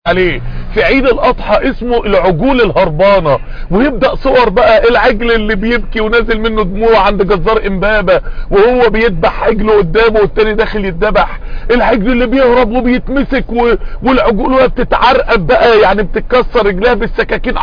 عليه في عيد الاضحى اسمه العجول الهربانة، ويبدأ صور بقى العجل اللي بيبكي ونازل منه دموع عند جزار امبابة وهو بيذبح عجله قدامه والتاني داخل يتذبح، العجل اللي بيهرب وبيتمسك والعجول وهي بتتعرقب بقى، يعني بتتكسر رجلها بالسكاكين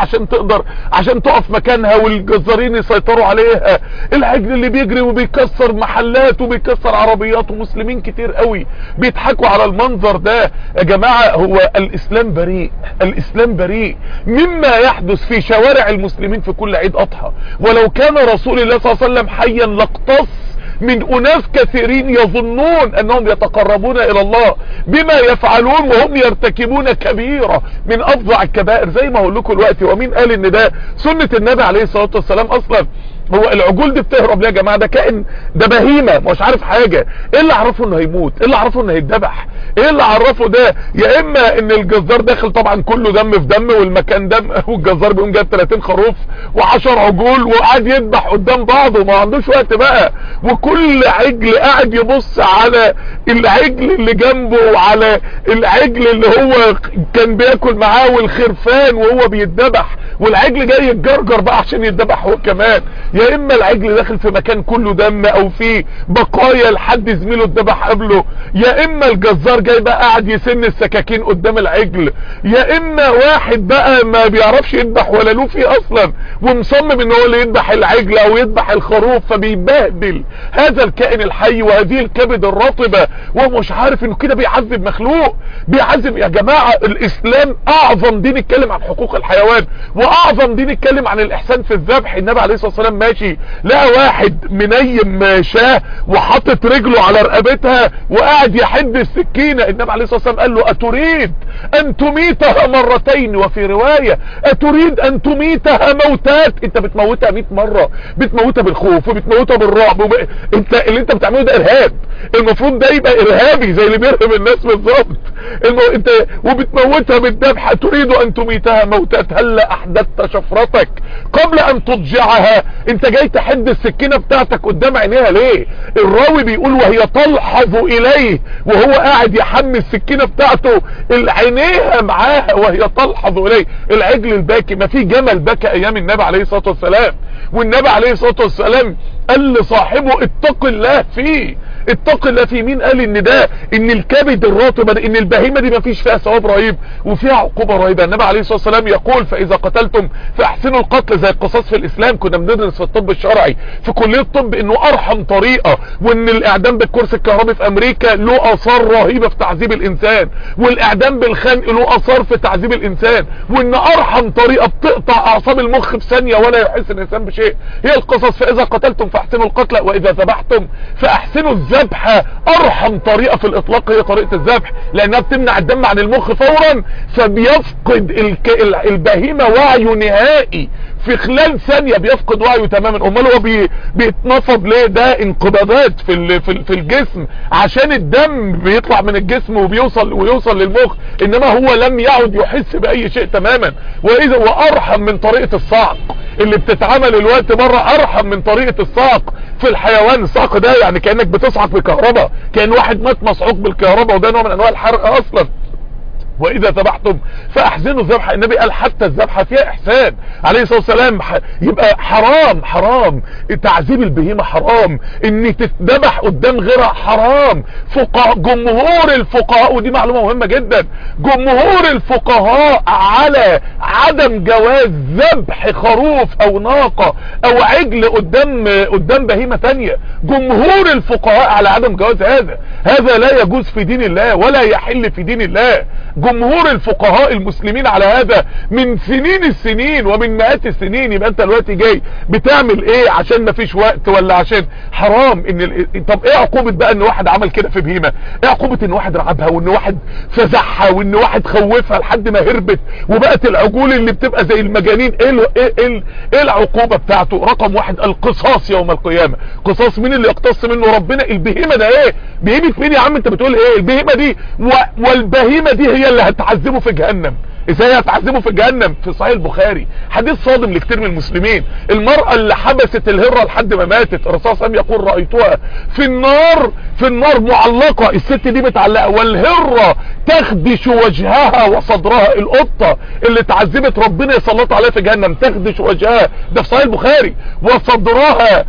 عشان تقف مكانها والجزارين يسيطروا عليها، العجل اللي بيجري وبيكسر محلات وبيكسر عربيات، ومسلمين كتير قوي بيضحكوا على المنظر ده. يا جماعة هو الاسلام بريء، الاسلام بريء مما يحدث في شوارع المسلمين في كل عيد اضحى، ولو كان رسول الله صلى الله عليه وسلم حيا لاقتص من اناس كثيرين يظنون انهم يتقربون الى الله بما يفعلون وهم يرتكبون كبيرة من افظع الكبائر، زي ما اقول لكم دلوقتي. ومين قال ان ده سنة النبي عليه الصلاة والسلام اصلا؟ هو العجول دي بتهرب ليه يا جماعه؟ ده كائن، ده بهيمه مش عارف حاجه. ايه اللي عرفه انه هيموت؟ ايه اللي عرفه انه هيتذبح؟ ايه اللي عرفه ده؟ يا اما ان الجزار داخل طبعا كله دم في دم والمكان دم، والجزار بيقوم جايب 30 خروف و10 عجول وقاعد يذبح قدام بعضه وما عندوش وقت بقى، وكل عجل قاعد يبص على العجل اللي جنبه وعلى العجل اللي هو كان بياكل معاه والخرفان وهو بيتذبح، والعجل جاي يتجرجر بقى عشان يتذبح هو كمان. يا اما العجل داخل في مكان كله دم او في بقايا لحد زميله اتذبح قبله، يا اما الجزار جاي بقى قاعد يسن السكاكين قدام العجل، يا اما واحد بقى ما بيعرفش يذبح ولا له فيه اصلا ومصمم ان هو اللي يذبح العجل او يذبح الخروف، فبيبهدل هذا الكائن الحي وهذه الكبد الرطبة ومش عارف انه كده بيعذب مخلوق، بيعذب. يا جماعة الاسلام اعظم دين يتكلم عن حقوق الحيوان واعظم دين يتكلم عن الاحسان في الذبح. النبي عليه الصلاة والسلام ماشي لقى واحد منيم شاه وحطت رجله على رقبتها وقاعد يحد السكينة، النبي عليه الصلاة والسلام قال له اتريد ان تميتها مرتين، وفي رواية اتريد ان تميتها موتات؟ انت بتموتها 100 مرة، بتموتها بالخوف وبتموتها بالرعب انت اللي انت بتعمله ده ارهاب، المفروض ده يبقى ارهابي زي اللي بيرهب الناس بالظبط. انت وبتموتها بالذبح، تريد ان تميتها موتات، هلا احدثت شفرتك قبل ان تضجعها؟ انت جاي تحد السكينة بتاعتك قدام عينيها ليه؟ الراوي بيقول وهي تلحظ اليه وهو قاعد يحمي السكينة بتاعته عينيها معاها وهي تلحظ اليه. العجل الباكي، ما في جمل بكى ايام النبي عليه الصلاة والسلام، والنبي عليه الصلاة والسلام قال لصاحبه اتق الله فيه، اتق الله فيه. مين قال ان ده، ان الكبد الرطبة، ان البهيمة دي ما فيش فيها ثواب رهيب وفيها عقوبة رهيبة؟ النبي عليه الصلاة والسلام يقول فاذا قتلتم فاحسنوا القتل، زي القصاص في الاسلام. كنا بندرس في الطب الشرعي في كلية الطب انه ارحم طريقة، وان الاعدام بالكرسي الكهربي في امريكا له اثار رهيبة في تعذيب الانسان، والاعدام بالخنق له اثار في تعذيب الانسان، وان ارحم طريقة بتقطع اعصاب المخ في ثانية ولا يحس الانسان بشيء هي القصص. فاذا قتلتم فاحسنوا القتل واذا ذبحتم فاحسنوا الذبح. ارحم طريقة في الاطلاق هي طريقة الذبح، لانها بتمنع الدم عن المخ فورا، فبيفقد البهيمة وعيه نهائي في خلال ثانية، بيفقد وعيه تماما. امال هو بيتنفض ليه؟ ده انقباضات في الجسم عشان الدم بيطلع من الجسم ويوصل للمخ، انما هو لم يعد يحس باي شيء تماما. واذا وارحم من طريقة الصعق اللي بتتعمل الوقت بره، ارحم من طريقة الصعق في الحيوان. الصعق ده يعني كأنك بتصعق بكهرباء، كأن واحد مات مصعوق بالكهرباء، وده نوع من انواع الحرق اصلا. واذا ذبحتم فاحسنوا الذبح، النبي قال حتى الذبحه فيها احسان عليه الصلاه والسلام. يبقى حرام تعذيب البهيمه، حرام ان تتذبح قدام غيرها، حرام. جمهور الفقهاء، ودي معلومه مهمه جدا، جمهور الفقهاء على عدم جواز ذبح خروف او ناقه او عجل قدام بهيمه ثانيه. جمهور الفقهاء على عدم جواز هذا لا يجوز في دين الله ولا يحل في دين الله. جمهور الفقهاء المسلمين على هذا من سنين السنين ومن مئات السنين. يبقى انت دلوقتي جاي بتعمل ايه؟ عشان مفيش وقت ولا عشان حرام؟ طب ايه عقوبة بقى ان واحد عمل كده في بهيمة؟ ايه عقوبة ان واحد رعبها وان واحد فزعها وان واحد خوفها لحد ما هربت وبقت العجول اللي بتبقى زي المجانين؟ ايه العقوبة بتاعته؟ رقم واحد القصاص يوم القيامة. قصاص مين اللي يقتص منه؟ ربنا. البهيمة ده ايه؟ بهيمة مين يا عم انت بتقول ايه؟ البهيمة دي والبهيمة دي هي اللي هتعذبه في جهنم. ازاي هتعذبه في جهنم؟ في صحيح البخاري حديث صادم لكتير من المسلمين. المرأة اللي حبست الهرة لحد ما ماتت، الرسول صلى الله عليه وسلم يقول رأيتها في النار معلقة، الست دي متعلقة، والهرة تخدش وجهها وصدرها. القطة اللي اتعذبت ربنا يسلط عليها في جهنم تخدش وجهها، ده في صحيح البخاري، وصدرها،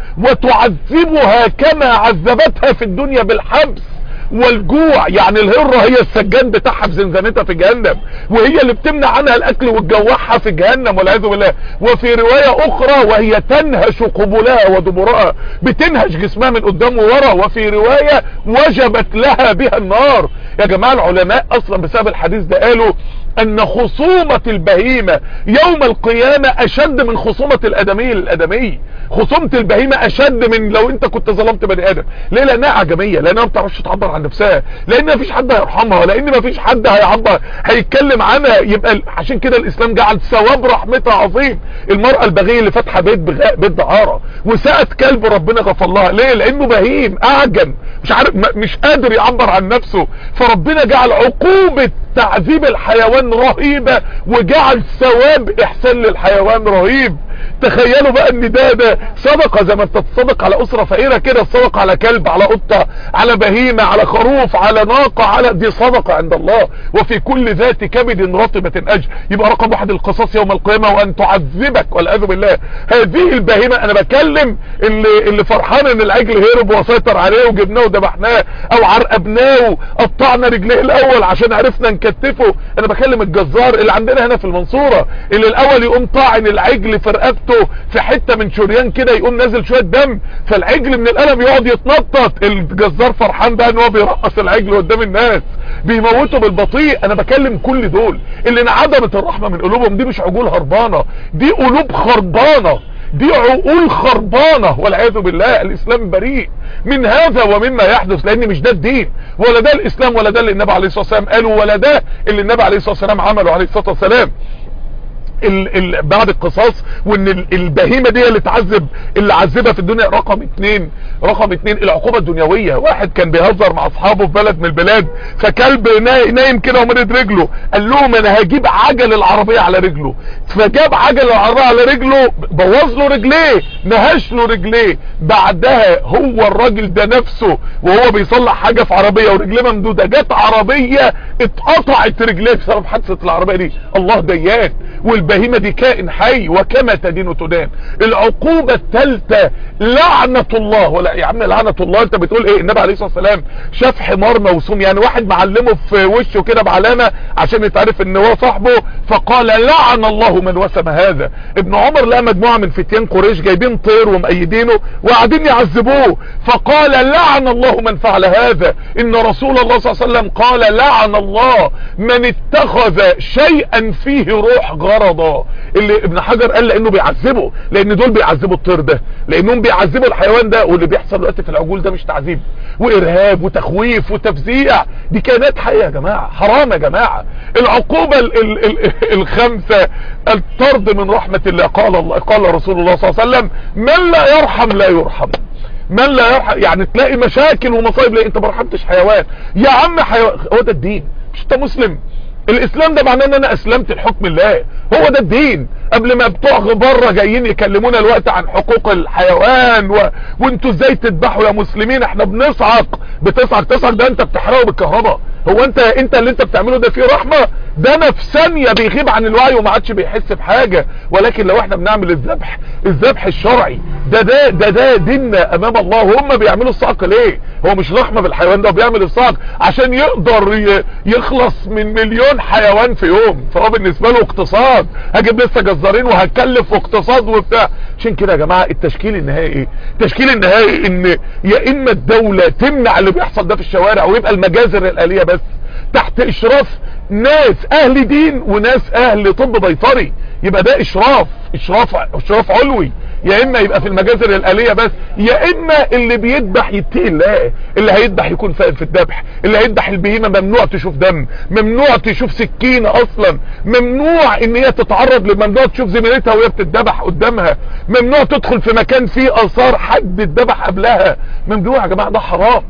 وتعذبها كما عذبتها في الدنيا بالحبس والجوع. يعني الهرة هي السجان بتاعها في زنزانتها في جهنم، وهي اللي بتمنع عنها الاكل وتجوعها في جهنم والعياذ بالله. وفي رواية اخرى وهي تنهش قبلها ودبرها، بتنهش جسمها من قدام وورا. وفي رواية وجبت لها بها النار. يا جماعة العلماء اصلا بسبب الحديث ده قالوا ان خصومة البهيمة يوم القيامة اشد من خصومة الادمي للادمي. خصومة البهيمة اشد من لو انت كنت ظلمت بني ادم. ليه؟ لانها عجمية، لانها ما بتعرفش تعبر عن نفسها، لان ما فيش حد هيرحمها، لان ما فيش حد هيتكلم عنها. يبقى عشان كده الاسلام جعل ثواب رحمتها عظيم. المرأة البغية اللي فاتحة بيت دعارة وسقت كلب ربنا غفر لها، ليه؟ لانه بهيم اعجم، مش عارف، مش قادر يعبر عن نفسه. فربنا جعل عقوبة تعذيب الحيوان رهيبة، وجعل ثواب احسان للحيوان رهيب. تخيلوا بقى ان ده صدقة، زي ما بتتصدق على اسرة فقيرة كده، الصدقة على كلب، على قطة، على بهيمة، على خروف، على ناقة، على دي صدقة عند الله. وفي كل ذات كبد رطبة اجر. يبقى رقم واحد القصاص يوم القيامة، وان تعذبك والعياذ بالله هذه البهيمة. انا بكلم اللي فرحان ان العجل هرب وسيطر عليه وجبناه وذبحناه او عرقبناه وقطعنا رجليه الاول عشان عرفنا نكتفه. انا بكلم الجزار اللي عندنا هنا في المنصورة، اللي الاول يقوم طاعن العجل في رقبته في حتة من شريان كده، يقوم نازل شوية دم، فالعجل من الالم يقعد يتنطط. الجزار فرحان بقى ان هو بيرقص العجل قدام الناس، بيموته بالبطيء. انا بكلم كل دول اللي انعدمت الرحمة من قلوبهم. دي مش عقول هربانة، دي قلوب خربانة، دي عقول خربانة والعياذ بالله. الاسلام بريء من هذا ومما يحدث، لان مش ده الدين، ولا ده الاسلام، ولا ده اللي النبي عليه الصلاة والسلام قاله، ولا ده اللي النبي عليه الصلاة والسلام عمله عليه الصلاة والسلام. بعد القصاص وان البهيمة دي اللي تعذب، اللي عذبها في الدنيا. رقم اتنين العقوبة الدنيوية. واحد كان بيهزر مع اصحابه في بلد من البلاد، فكلب نايم كده ومرد رجله، قال لهم انا هجيب عجل العربية على رجله. فجاب عجل العربية على رجله، بوظ له رجليه، نهش له رجليه. بعدها هو الراجل ده نفسه وهو بيصلح حاجة في عربية ورجليه ممدودة، جت عربية اتقطعت رجليه بسبب حادثة العربية دي. الله ديان، والبهيمة دي كائن حي، وكما تدين تدان. العقوبة الثالثة لعنة الله. ولا يا عم لعنة الله، انت بتقول ايه؟ النبي عليه الصلاة والسلام شاف حمار موسوم، يعني واحد معلمه في وشه كده بعلامة عشان يتعرف ان هو صاحبه، فقال لعن الله من وسم هذا. ابن عمر لقى مجموعة من فتيان قريش جايبين طير ومأيدينه وقاعدين يعذبوه، فقال لعن الله من فعل هذا. ان رسول الله صلى الله عليه وسلم قال لعن الله من اتخذ شيئا فيه روح غرضا. اللي ابن حجر قال لانه بيعذبه، لان دول بيعذبوا الطير ده، لانهم بيعذبوا الحيوان ده. واللي بيحصل دلوقتي في العجول ده مش تعذيب وارهاب وتخويف وتفزيع، دي كائنات حيه يا جماعه، حرام يا جماعه. العقوبه الخامسه الطرد من رحمه الله. قال رسول الله صلى الله عليه وسلم من لا يرحم لا يرحم. من لا يرحم يعني تلاقي مشاكل ومصايب، ليه؟ انت ما رحمتش حيوان يا عم. حيوان هو ده الدين؟ مش انت مسلم؟ الاسلام ده معناه ان انا اسلمت لحكم الله، هو ده الدين. قبل ما بتوع بره جايين يكلمونا الوقت عن حقوق الحيوان وانتوا ازاي تذبحوا يا مسلمين، احنا بتصعق ده انت بتحرقه بالكهرباء. هو انت اللي انت بتعمله ده فيه رحمة؟ ده انا في ثانية بيغيب عن الوعي وما عادش بيحس بحاجة. ولكن لو احنا بنعمل الذبح الشرعي ده ديننا امام الله. وهم بيعملوا الصعق ليه؟ هو مش رحمة بالحيوان ده، بيعمل الصعق عشان يقدر يخلص من مليون حيوان في يوم. فهو بالنسبة له اقتصاد، هجيب لسه جزارين وهتكلف واقتصاد وبتاع. عشان كده يا جماعة التشكيل النهائي ايه؟ التشكيل النهائي ان يا اما الدولة تمنع اللي بيحصل ده في الشوارع، ويبقى المجازر الآلية بس تحت اشراف ناس اهل دين وناس اهل طب بيطري، يبقى ده اشراف علوي. يا اما يبقى في المجازر الآلية بس، يا اما اللي بيذبح يتقي الله. اللي هيذبح يكون فاهم في الذبح. اللي هيذبح البهيمة ممنوع تشوف دم، ممنوع تشوف سكينة اصلا، ممنوع ان هي تتعرض، ممنوع تشوف زميلتها وهي بتتذبح قدامها، ممنوع تدخل في مكان فيه اثار حد اتذبح قبلها، ممنوع يا جماعة، ده حرام.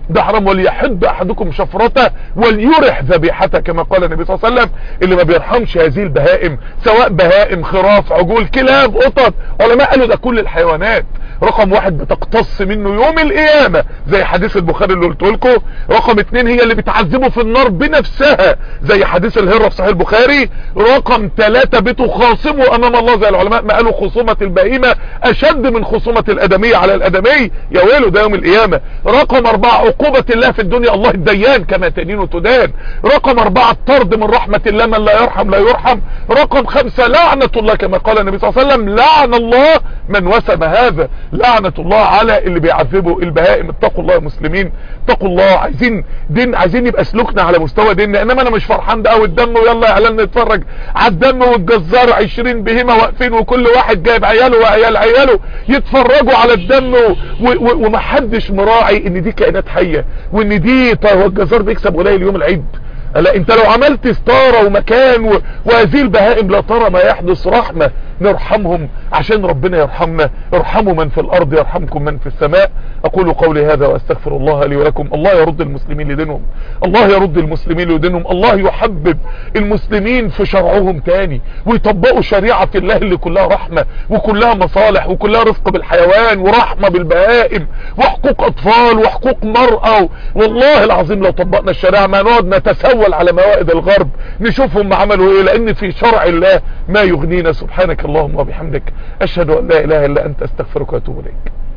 ده حرام. وليحد احدكم شفرته وليرح ذبيحته كما قال النبي صلى الله عليه وسلم. اللي ما بيرحمش هذه البهائم، سواء بهائم، خراف، عجول، كلاب، قطط، علماء قالوا ده كل الحيوانات. رقم واحد بتقتص منه يوم القيامة زي حديث البخاري اللي قلت لكم. رقم اتنين هي اللي بتعذبه في النار بنفسها زي حديث الهرة في صحيح البخاري. رقم ثلاثة بتخاصمه امام الله زي العلماء ما قالوا خصومة البهيمة اشد من خصومة الادمية على الادمي، يا ويله ده يوم القيامة. رقم اربعة عقوبة الله في الدنيا، الله الديان كما تدين وتدان. رقم اربعة الطرد من رحمة الله، من لا يرحم لا يرحم. رقم خمسة لعنة الله كما قال النبي صلى الله عليه وسلم لعن الله من وسم هذا، لعنة الله على اللي بيعذبوا البهائم. اتقوا الله يا مسلمين، اتقوا الله. عايزين دين، عايزين يبقى سلوكنا على مستوى ديننا. انما انا مش فرحان ده والدم ويلا يا اعلان نتفرج على الدم والجزار 20 بهيمة واقفين وكل واحد جايب عياله وعيال عياله يتفرجوا على الدم ومحدش مراعي ان دي كائنات حية وان دي هو الجزار بيكسب قليل يوم العيد. لا انت لو عملت ستارة ومكان وهذه البهائم لا ترى ما يحدث، رحمة نرحمهم عشان ربنا يرحمنا. ارحموا من في الارض يرحمكم من في السماء. اقول قولي هذا واستغفر الله لي ولكم. الله يرد المسلمين لدينهم، الله يرد المسلمين لدينهم، الله يحبب المسلمين في شرعهم تاني ويطبقوا شريعة الله اللي كلها رحمة وكلها مصالح وكلها رفق بالحيوان ورحمة بالبهائم وحقوق اطفال وحقوق مرأة. والله العظيم لو طبقنا الشريعة ما نقعد نتسول على موائد الغرب نشوفهم عملوا ايه، لان في شرع الله ما يغنينا. سبحانك اللهم وبحمدك اشهد ان لا اله الا انت استغفرك واتوب اليك.